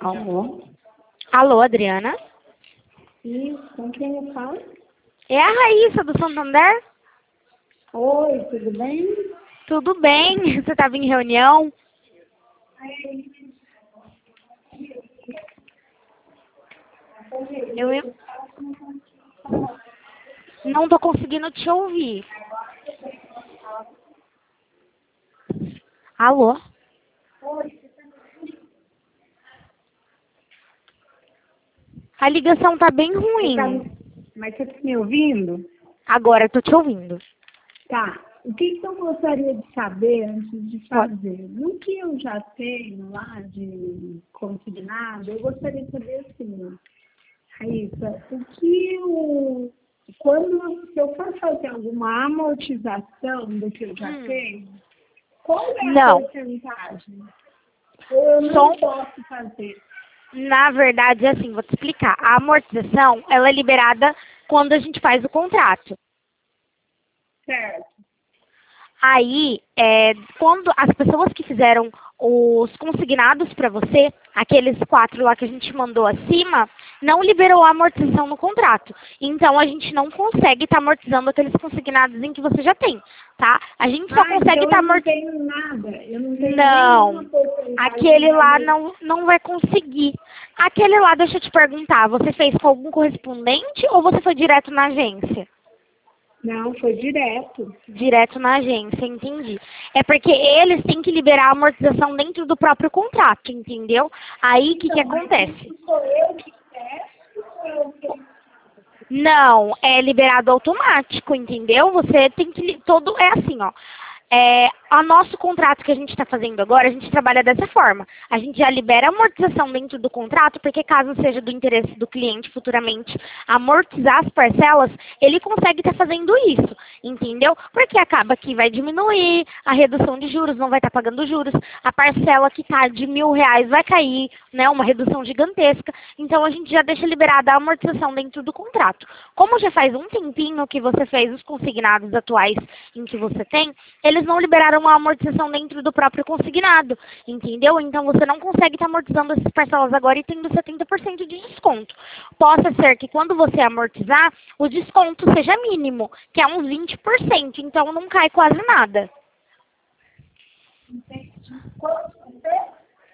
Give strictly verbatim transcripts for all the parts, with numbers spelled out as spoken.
Alô? Alô, Adriana? Isso, com quem eu falo? É a Raíssa, do Santander? Oi, tudo bem? Tudo bem? Você estava em reunião? Eu eu não estou conseguindo te ouvir. Alô? A ligação tá bem Você tá ruim. me- Mas você está me ouvindo? Agora eu tô te ouvindo. Tá. O que, que eu gostaria de saber antes de Pode. fazer? No que eu já tenho lá de consignado, eu gostaria de saber assim, Raíssa, o que eu, quando se eu for fazer alguma amortização do que eu já Hum. tenho, qual é a Não. porcentagem? Eu não Som- posso fazer. Na verdade, é assim, vou te explicar. A amortização, ela é liberada quando a gente faz o contrato. Certo. Aí, é, quando as pessoas que fizeram os consignados para você, aqueles quatro lá que a gente mandou acima, não liberou a amortização no contrato. Então, a gente não consegue estar amortizando aqueles consignados em que você já tem, tá? A gente só Ah, consegue então estar eu não amortizando. tenho nada. Eu não tenho Não, nenhuma porcentagem aquele de lá amor. não, não vai conseguir. Aquele lá, deixa eu te perguntar, você fez com algum correspondente ou você foi direto na agência? Não, foi direto. Direto na agência, entendi. É porque eles têm que liberar a amortização dentro do próprio contrato, entendeu? Aí o que, que Então, mas acontece? isso sou eu que peço ou eu que... Não, é liberado automático, entendeu? Você tem que. li- Todo é assim, ó. É, o nosso contrato que a gente está fazendo agora, a gente trabalha dessa forma. A gente já libera a amortização dentro do contrato, porque caso seja do interesse do cliente futuramente amortizar as parcelas, ele consegue estar fazendo isso, entendeu? Porque acaba que vai diminuir a redução de juros, não vai estar pagando juros, a parcela que está de mil reais vai cair, né? Uma redução gigantesca. Então a gente já deixa liberada a amortização dentro do contrato. Como já faz um tempinho que você fez os consignados atuais em que você tem, eles não liberaram a amortização dentro do próprio consignado, entendeu? Então você não consegue estar amortizando essas parcelas agora e tendo setenta por cento de desconto. Possa ser que quando você amortizar, o desconto seja mínimo, que é uns vinte por cento, então não cai quase nada. Quantos por cento?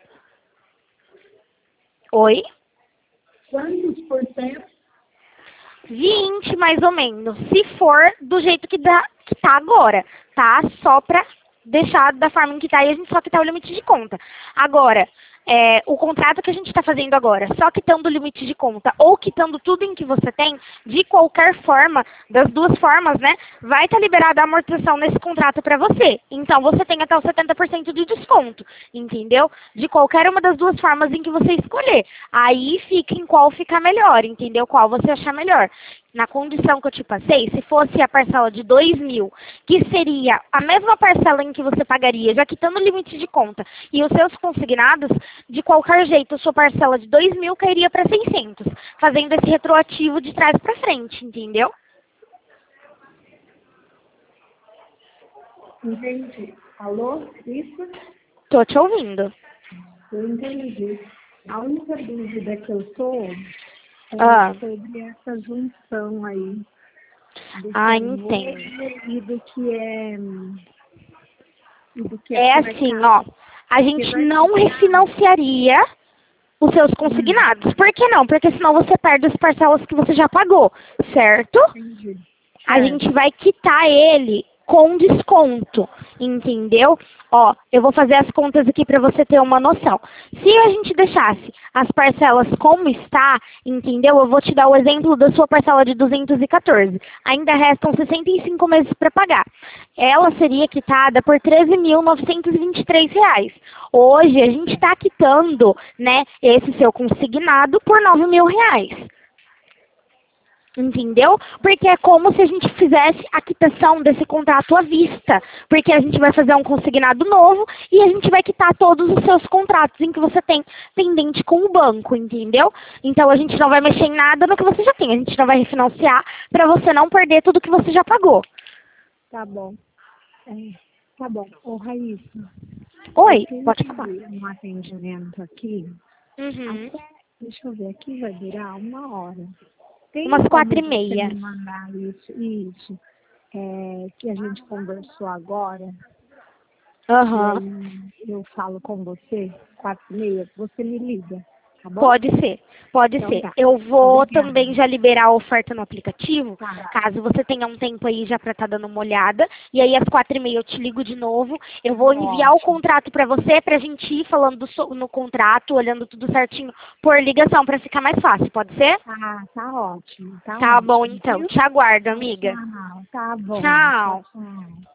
Oi? Quantos por cento? vinte mais ou menos, se for do jeito que, dá, que tá agora, tá? Só pra deixar da forma em que tá e a gente só quitar o limite de conta. Agora, é, o contrato que a gente está fazendo agora, só quitando o limite de conta ou quitando tudo em que você tem, de qualquer forma, das duas formas, né, vai estar liberada a amortização nesse contrato para você. Então, você tem até os setenta por cento de desconto, entendeu? De qualquer uma das duas formas em que você escolher. Aí fica em qual ficar melhor, entendeu? Qual você achar melhor. Na condição que eu te passei, se fosse a parcela de dois mil, que seria a mesma parcela em que você pagaria, já quitando o limite de conta, e os seus consignados, de qualquer jeito, a sua parcela de dois mil cairia para seiscentos, fazendo esse retroativo de trás para frente, entendeu? Entendi. Alô? Isso? Tô te ouvindo. Eu entendi. A única dúvida que eu estou é Ah, sobre essa junção aí do que ah, é entendo. novo e do que é, e do que é É que vai assim, ficar. ó, a Porque gente vai não ficar. refinanciaria os seus Hum, consignados. Por que não? Porque senão você perde as parcelas que você já pagou, certo? entendi. A Certo. gente vai quitar ele com desconto, entendeu? Ó, eu vou fazer as contas aqui para você ter uma noção. Se a gente deixasse as parcelas como está, entendeu? Eu vou te dar o exemplo da sua parcela de duzentos e quatorze. Ainda restam sessenta e cinco meses para pagar. Ela seria quitada por treze mil novecentos e vinte e três reais. Hoje a gente está quitando, né, esse seu consignado por nove mil reais. Entendeu? Porque é como se a gente fizesse a quitação desse contrato à vista. Porque a gente vai fazer um consignado novo e a gente vai quitar todos os seus contratos em que você tem pendente com o banco, entendeu? Então a gente não vai mexer em nada no que você já tem. A gente não vai refinanciar para você não perder tudo que você já pagou. Tá bom. É, tá bom. Ô, Raíssa, eu Oi, pode falar. tive um atendimento aqui Uhum. Até, deixa eu ver, aqui vai durar uma hora. Tem Umas quatro e como você meia. me mandar isso, isso é, que a gente conversou agora, e Aham. aí eu falo com você, quatro e meia, você me liga, tá bom? Pode ser, pode Então ser. tá. Eu vou Obrigada. também já liberar a oferta no aplicativo, Tá. caso você tenha um tempo aí já pra estar dando uma olhada. E aí às quatro e meia eu te ligo de novo. Eu vou enviar o Ótimo. contrato pra você, pra gente ir falando so- no contrato, olhando tudo certinho por ligação, pra ficar mais fácil, pode ser? Ah, tá ótimo, tá Tá bom ótimo, então, viu? te aguardo, Tchau, amiga. tchau. Tá bom. Tchau, Tchau. tchau.